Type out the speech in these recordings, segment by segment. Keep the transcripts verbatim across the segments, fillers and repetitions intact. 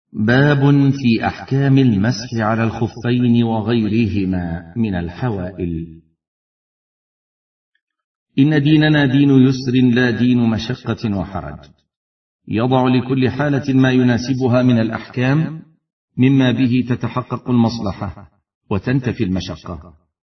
باب في أحكام المسح على الخفين وغيرهما من الحوائل. إن ديننا دين يسر لا دين مشقة وحرج، يضع لكل حالة ما يناسبها من الأحكام مما به تتحقق المصلحة وتنتفي المشقة.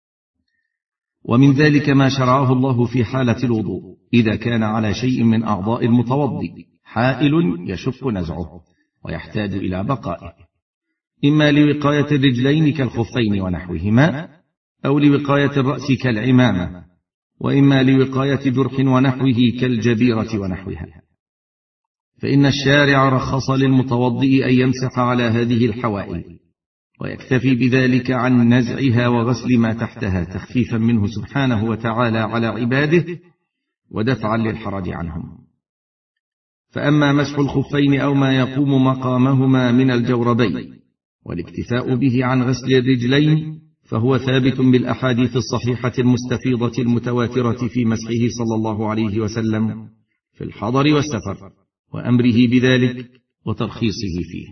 ومن ذلك ما شرعه الله في حالة الوضوء إذا كان على شيء من أعضاء المتوضئ حائل يشق نزعه ويحتاج إلى بقائه، إما لوقاية الرجلين كالخفين ونحوهما، أو لوقاية الرأس كالعمامة، وإما لوقاية جرح ونحوه كالجبيرة ونحوها. فإن الشارع رخص للمتوضئ أن يمسح على هذه الحوائل، ويكتفي بذلك عن نزعها وغسل ما تحتها تخفيفا منه سبحانه وتعالى على عباده ودفعا للحرج عنهم. فأما مسح الخفين أو ما يقوم مقامهما من الجوربين والاكتفاء به عن غسل الرجلين فهو ثابت بالأحاديث الصحيحة المستفيضة المتواترة في مسحه صلى الله عليه وسلم في الحضر والسفر، وأمره بذلك وترخيصه فيه.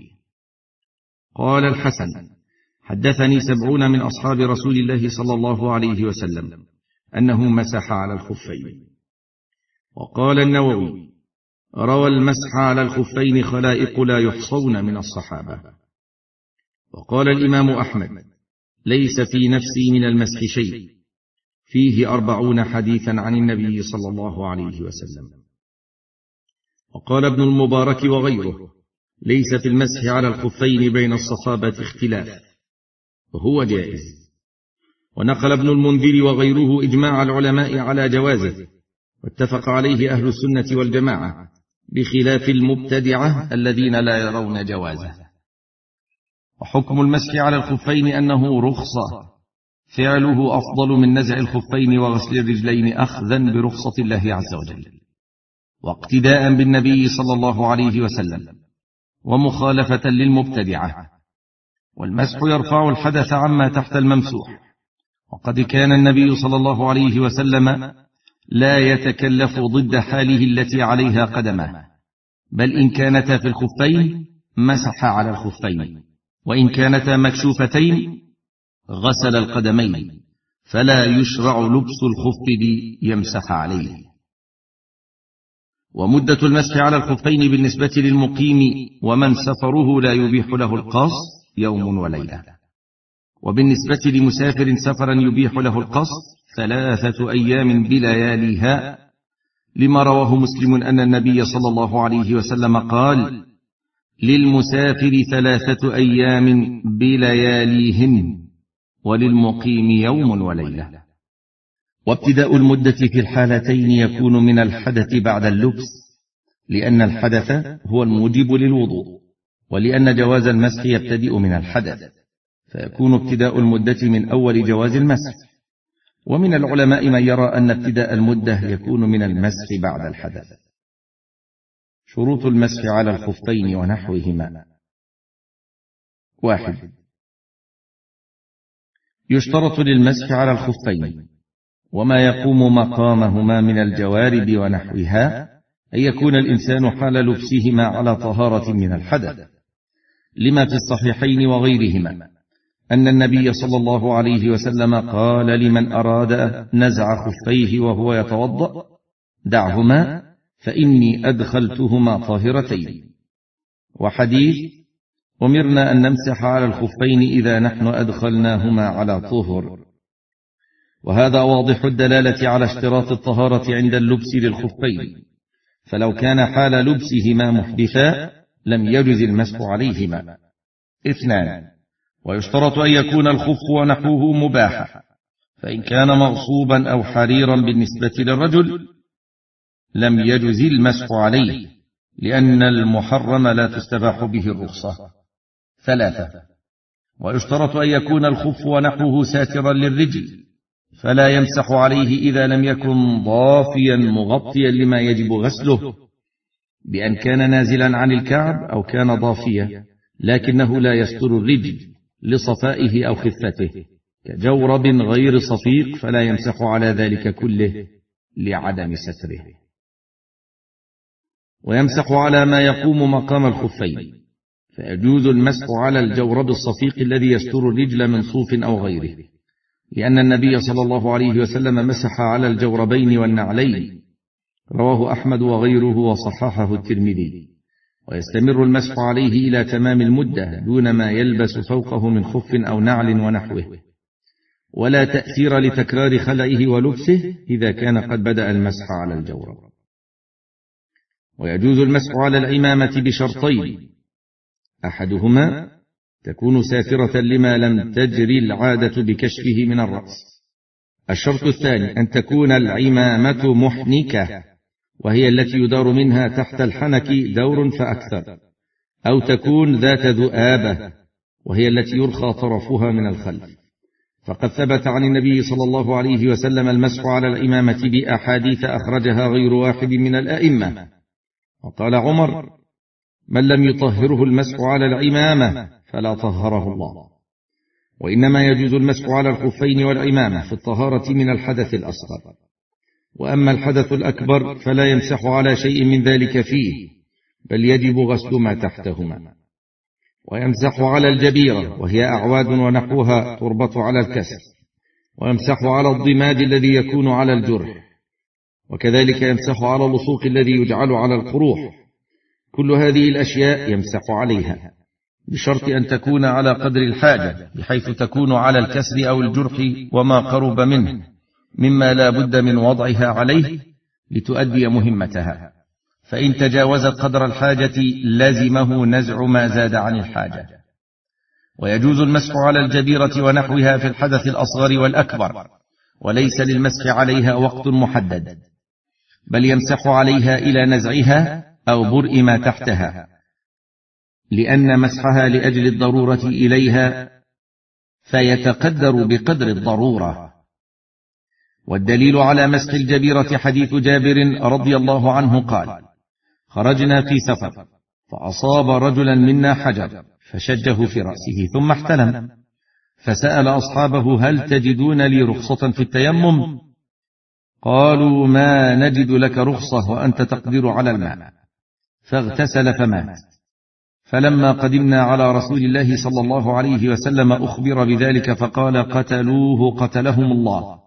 قال الحسن: حدثني سبعون من أصحاب رسول الله صلى الله عليه وسلم أنه مسح على الخفين. وقال النووي: روى المسح على الخفين خلائق لا يحصون من الصحابة. وقال الإمام أحمد: ليس في نفسي من المسح شيء، فيه أربعون حديثا عن النبي صلى الله عليه وسلم. وقال ابن المبارك وغيره: ليس في المسح على الخفين بين الصحابة اختلاف، وهو جائز. ونقل ابن المنذر وغيره إجماع العلماء على جوازه، واتفق عليه أهل السنة والجماعة، بخلاف المبتدعة الذين لا يرون جوازه. وحكم المسح على الخفين أنه رخصة، فعله أفضل من نزع الخفين وغسل الرجلين أخذا برخصة الله عز وجل، واقتداء بالنبي صلى الله عليه وسلم، ومخالفة للمبتدعة. والمسح يرفع الحدث عما تحت الممسوح، وقد كان النبي صلى الله عليه وسلم لا يتكلف ضد حاله التي عليها قدمه، بل إن كانتا في الخفين مسح على الخفين، وإن كانتا مكشوفتين غسل القدمين، فلا يشرع لبس الخف ليمسح عليه. ومدة المسح على الخفين بالنسبة للمقيم ومن سفره لا يبيح له القصر يوم وليلة، وبالنسبة لمسافر سفرا يبيح له القصر ثلاثة أيام بلياليها، لما رواه مسلم أن النبي صلى الله عليه وسلم قال: للمسافر ثلاثة أيام بلياليهن، وللمقيم يوم وليلة. وابتداء المدة في الحالتين يكون من الحدث بعد اللبس، لأن الحدث هو الموجب للوضوء، ولأن جواز المسح يبتدئ من الحدث، فيكون ابتداء المدة من أول جواز المسح. ومن العلماء من يرى أن ابتداء المدة يكون من المسح بعد الحدث. شروط المسح على الخفين ونحوهما: واحد، يشترط للمسح على الخفين وما يقوم مقامهما من الجوارب ونحوها أن يكون الإنسان حال لبسهما على طهارة من الحدث، لما في الصحيحين وغيرهما أن النبي صلى الله عليه وسلم قال لمن أراد نزع خفيه وهو يتوضأ: دعهما فإني أدخلتهما طاهرتين. وحديث: أمرنا أن نمسح على الخفين إذا نحن أدخلناهما على طهر. وهذا واضح الدلالة على اشتراط الطهارة عند اللبس للخفين، فلو كان حال لبسهما محدثا لم يجز المسح عليهما. اثنان، ويشترط أن يكون الخف ونحوه مباحا، فإن كان مغصوبا أو حريرا بالنسبة للرجل لم يجز المسح عليه، لأن المحرم لا تستباح به الرخصة. ثلاثة، ويشترط أن يكون الخف ونحوه ساترا للرجل، فلا يمسح عليه إذا لم يكن ضافيا مغطيا لما يجب غسله، بأن كان نازلا عن الكعب أو كان ضافيا لكنه لا يستر الرجل لصفائه أو خفته، كجورب غير صفيق، فلا يمسح على ذلك كله لعدم ستره. ويمسح على ما يقوم مقام الخفين، فيجوز المسح على الجورب الصفيق الذي يستر الرجل من صوف أو غيره، لأن النبي صلى الله عليه وسلم مسح على الجوربين والنعلين، رواه أحمد وغيره وصححه الترمذي. ويستمر المسح عليه إلى تمام المدة دون ما يلبس فوقه من خف أو نعل ونحوه، ولا تأثير لتكرار خلعه ولبسه إذا كان قد بدأ المسح على الجورب. ويجوز المسح على العمامة بشرطين: أحدهما تكون ساترة لما لم تجري العادة بكشفه من الرأس. الشرط الثاني أن تكون العمامة محنكة، وهي التي يدار منها تحت الحنك دور فأكثر، أو تكون ذات ذؤابة، وهي التي يرخى طرفها من الخلف. فقد ثبت عن النبي صلى الله عليه وسلم المسح على العمامة بأحاديث أخرجها غير واحد من الأئمة. وقال عمر: من لم يطهره المسح على العمامة فلا طهره الله. وإنما يجوز المسح على الخفين والعمامة في الطهارة من الحدث الأصغر، وأما الحدث الأكبر فلا يمسح على شيء من ذلك فيه، بل يجب غسل ما تحتهما. ويمسح على الجبيرة، وهي أعواد ونحوها تربط على الكسر، ويمسح على الضماد الذي يكون على الجرح، وكذلك يمسح على اللصوق الذي يجعل على القروح. كل هذه الأشياء يمسح عليها، بشرط أن تكون على قدر الحاجة، بحيث تكون على الكسر أو الجرح وما قرب منه، مما لا بد من وضعها عليه لتؤدي مهمتها، فإن تجاوزت قدر الحاجة لزمه نزع ما زاد عن الحاجة. ويجوز المسح على الجبيرة ونحوها في الحدث الأصغر والأكبر، وليس للمسح عليها وقت محدد، بل يمسح عليها إلى نزعها أو برء ما تحتها، لأن مسحها لأجل الضرورة إليها فيتقدر بقدر الضرورة. والدليل على مسح الجبيرة حديث جابر رضي الله عنه قال: خرجنا في سفر فأصاب رجلا منا حجر فشجه في رأسه ثم احتلم، فسأل أصحابه: هل تجدون لي رخصة في التيمم؟ قالوا: ما نجد لك رخصة وأنت تقدر على الماء. فاغتسل فمات. فلما قدمنا على رسول الله صلى الله عليه وسلم أخبر بذلك فقال: قتلوه قتلهم الله.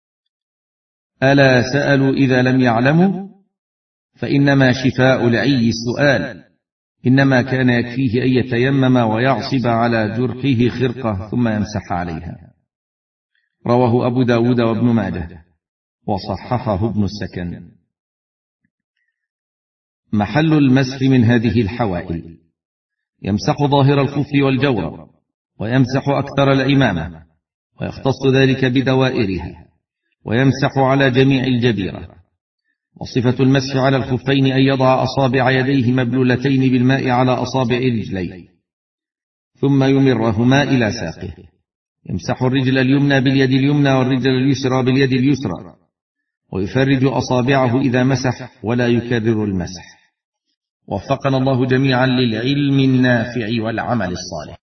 ألا سألوا إذا لم يعلموا؟ فإنما شفاء العي السؤال، إنما كان يكفيه أن يتيمم ويعصب على جرحه خرقة ثم يمسح عليها. رواه أبو داود وابن ماجه وصححه ابن السكن. محل المسح من هذه الحوائل: يمسح ظاهر الخف والجورب، ويمسح أكثر العمامة، ويختص ذلك بدوائرها، ويمسح على جميع الجبيرة. وصفة المسح على الخفين أن يضع أصابع يديه مبلولتين بالماء على أصابع رجليه، ثم يمرهما إلى ساقه. يمسح الرجل اليمنى باليد اليمنى والرجل اليسرى باليد اليسرى، ويفرج أصابعه إذا مسح ولا يكرر المسح. وفقنا الله جميعا للعلم النافع والعمل الصالح.